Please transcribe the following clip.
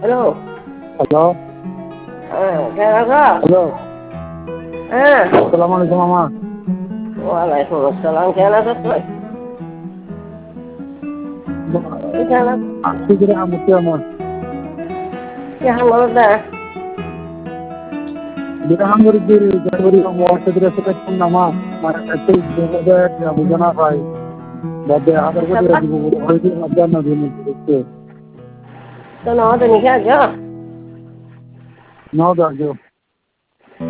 Hello. Hello. হ্যাঁ, কেমন আছো? হ্যালো। হ্যাঁ। আসসালামু আলাইকুম মামা। ওয়ালাইকুম আসসালাম। কেমন আছো তুই? কেমন আছো? ঠিক আছে আমি কেমন কেমন বলো না? বিরাম করে দিই জানুয়ারি মহাসেদের সাথে কোন নামা মানে একটা দিনে বুঝনা পাই বাদে আধার কার্ডে সপ্তাহ দিব হইছে আপনার না দিন দেখতে তো নয় তো নিখে আছো? নাও দাও